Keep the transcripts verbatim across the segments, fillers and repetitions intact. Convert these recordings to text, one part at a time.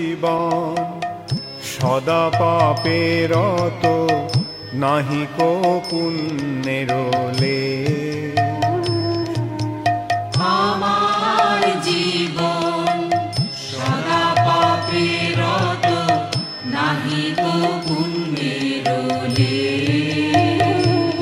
জীবন সদা পাপে রত, নাহিক পুণ্যের লেশ। আমার জীবন সদা পাপে রত, নাহিক পুণ্যের লেশ।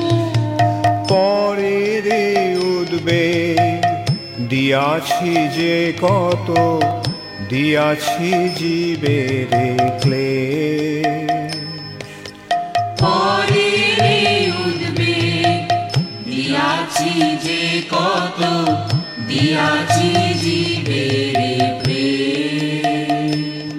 পরের উদ্বেগ দিয়াছি যে কত, দিয়াছি জীবের ক্লেশ। পরের উদ্বেগ দিয়াছি যে কত, দিয়াছি জীবের প্রেম।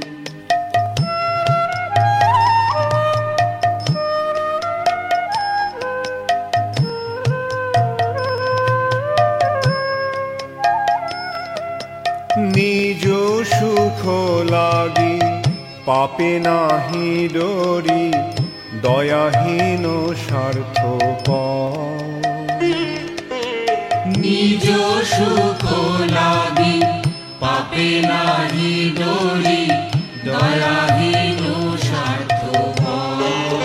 নিজ সুখ লাগি পাপে নাহি ডরি, দয়াহীন স্বার্থপর। নিজ সুখ লাগি পাপে নাহি ডরি, দয়াহীন স্বার্থপর।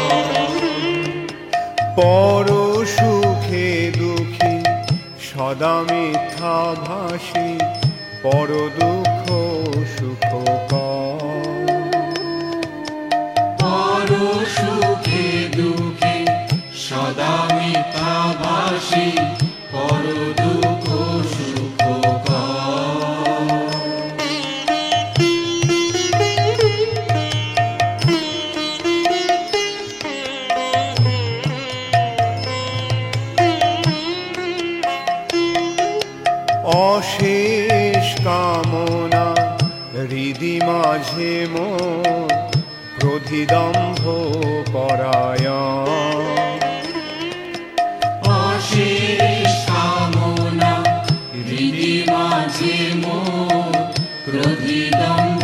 পর সুখে দুঃখী সদা মিথ্যা ভাসি, পর দুঃখ সুখকর। পর সুখে দুঃখে সদা মিথ্যা ভাসি, পর দুঃখ সুখকর। অশেষ কামনা হৃদি মাঝে মোর, ক্রোধিদম্ভ পরায়ণ। অশেষ কামনা হৃদি মাঝে মোর, ক্রোধিদম্ভ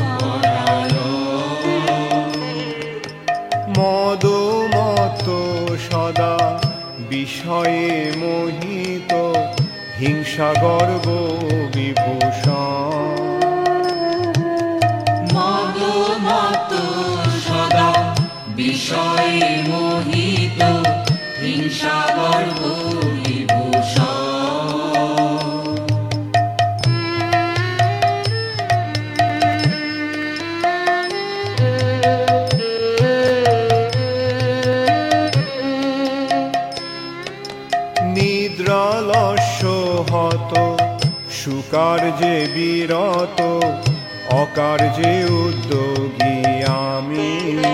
পরায়ণ। মদ মত সদা বিষয়ে মোহিত, হিংসা গর্ব বিভূষণ। মদ মত সদা বিষয়ে মোহিত, হিংসা গর্ব বিভূষণ। নিদ্রালস্য হত সুকার্যে বিরত, অকার্যে উদ্যোগী আমি।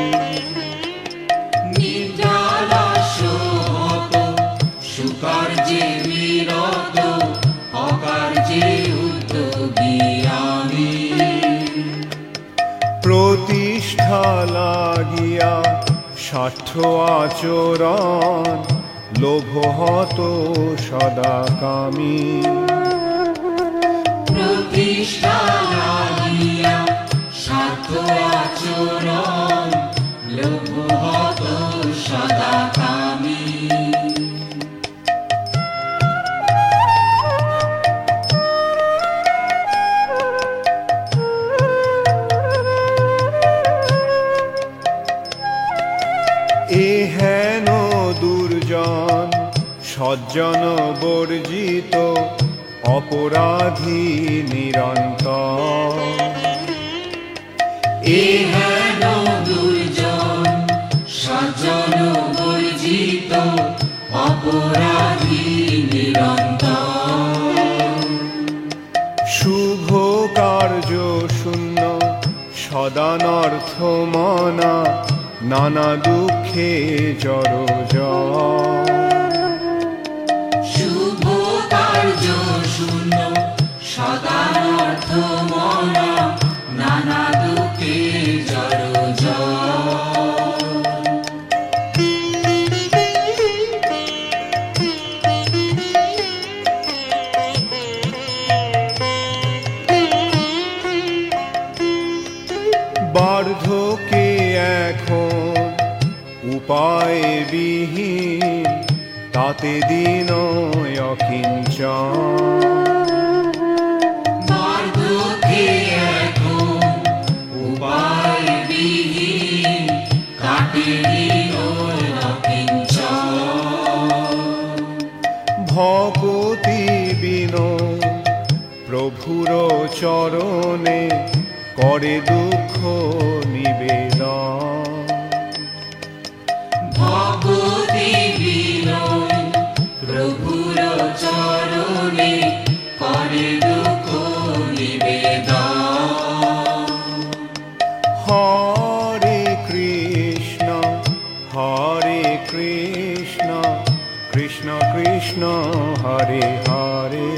নিদ্রালস্য হত সুকার্যে বিরত, অকার্যে উদ্যোগী আমি। প্রতিষ্ঠা লাগিয়া স্বার্থ আচরণ, লোভ হত সদা কামী। প্রতিষ্ঠা লাগিয়া স্বার্থ আচরণ, লোভ হত সদা কামী। এ হেন দুর্জন সজ্জন বর্জিত, অপরাধী নিরন্তর। এ হেন দুর্জন সজ্জন বর্জিত, অপরাধী নিরন্তর। শুভ কার্য শূন্য সদানর্থ মনা, নানা দুঃখে জড়জড়। শুভ কার্য শূন্য সদানর্থ মনা, নানা দুঃখে জড়জড়। বার্ধক্যে এখন উপায় বিহীন, তাতে দিন অকিঞ্চন। বার্ধক্যে এখন চরণে করে দুঃখ নিবেদন। ভক্তি বিনয় প্রভুর চরণে করে দুঃখ নিবেদন। হরে কৃষ্ণ হরে কৃষ্ণ কৃষ্ণ কৃষ্ণ হরে হরে,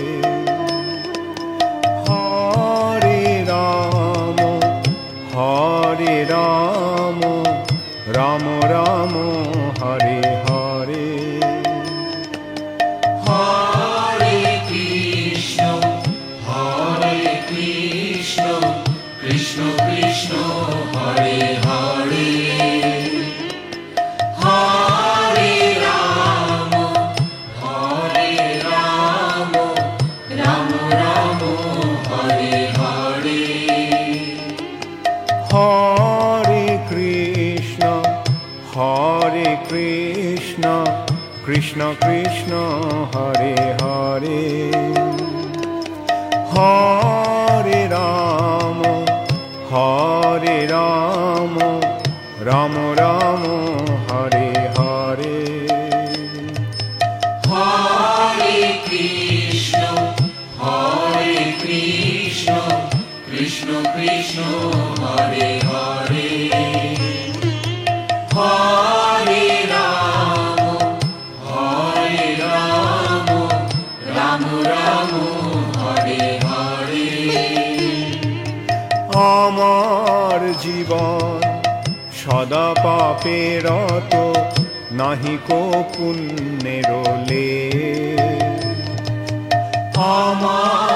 হরে রাম হরে রাম রাম রাম হরে হরে। হরে কৃষ্ণ হরে কৃষ্ণ কৃষ্ণ কৃষ্ণ হরে হরে, হরে রাম হরে রাম রাম রাম হরে হরে। হরে কৃষ্ণ হরে কৃষ্ণ কৃষ্ণ কৃষ্ণ হরে হরে, হরে রাম হরে রাম রাম রাম হরে হরে। হরে কৃষ্ণ হরে কৃষ্ণ কৃষ্ণ কৃষ্ণ হরে হরে, হরে রাম হরে রাম রাম রাম হরে হরে। আমার জীবন সদা পাপে রত, নাহিকো পুণ্যের লেশ। আমার